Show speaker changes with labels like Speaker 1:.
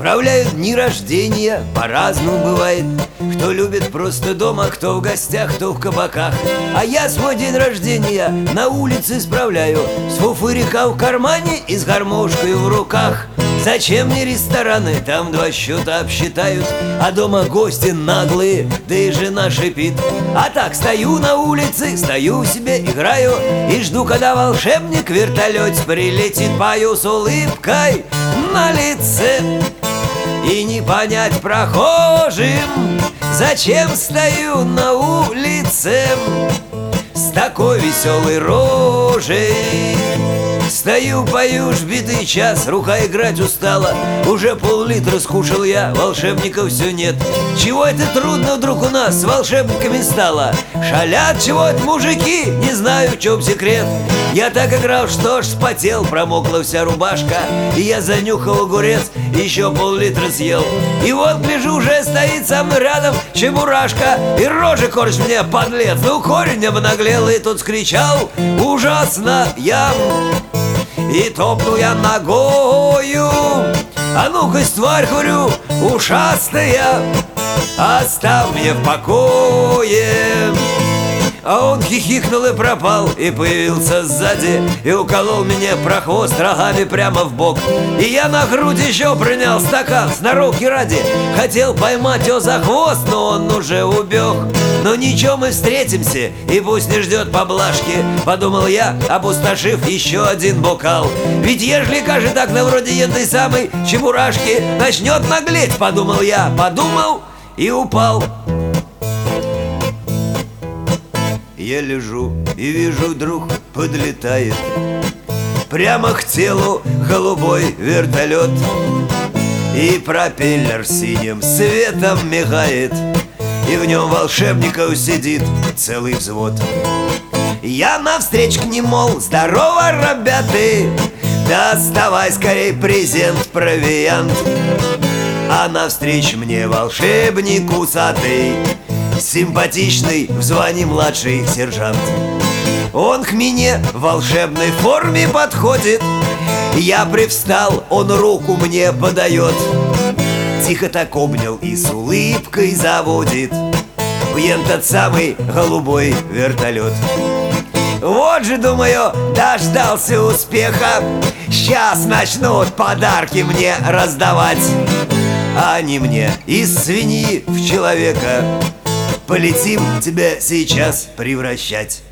Speaker 1: Справляют дни рождения, по-разному бывает. Кто любит просто дома, кто в гостях, кто в кабаках. А я свой день рождения на улице справляю, с фуфырика в кармане и с гармошкой в руках. Зачем мне рестораны, там два счета обсчитают, а дома гости наглые, да и жена шипит. А так стою на улице, стою себе, играю и жду, когда волшебник в вертолете прилетит. Пою с улыбкой на лице, и не понять прохожим, зачем стою на улице с такой веселой рожей. Стою, пою, ж битый час, рука играть устала. Уже пол-литра скушал я, волшебников все нет. Чего это трудно вдруг у нас с волшебниками стало? Шалят чего-то мужики, не знаю, в чем секрет. Я так играл, что ж спотел, промокла вся рубашка. И я занюхал огурец, еще пол-литра съел. И вот, гляжу, уже стоит со мной рядом чебурашка, и рожи корчит мне, подлец. Ну, корень обнаглел, и тут скричал ужасно я. И топнул я ногою: а ну-ка, тварь, говорю, ушастая, оставь меня в покое. А он хихикнул и пропал, и появился сзади, и уколол меня про хвост рогами прямо в бок. И я на грудь еще принял стакан, сноровки ради. Хотел поймать его за хвост, но он уже убег. Но ничего, мы встретимся, и пусть не ждет поблажки, подумал я, опустошив еще один бокал. Ведь ежели, кажется, так на вроде этой самой чебурашки начнет наглеть, подумал я, подумал и упал. Я лежу и вижу, вдруг подлетает прямо к телу голубой вертолет, и пропеллер синим светом мигает, и в нем волшебников сидит целый взвод. Я навстречу к ним, мол, здорово, ребята, доставай скорей презент, провиант. А навстречу мне волшебник усатый, симпатичный в звании младший сержант. Он к мне в волшебной форме подходит, я привстал, он руку мне подает. Тихо так обнял и с улыбкой заводит в этот самый голубой вертолет. Вот же, думаю, дождался успеха, сейчас начнут подарки мне раздавать. А они мне из свиньи в человека. Полетим тебя сейчас превращать.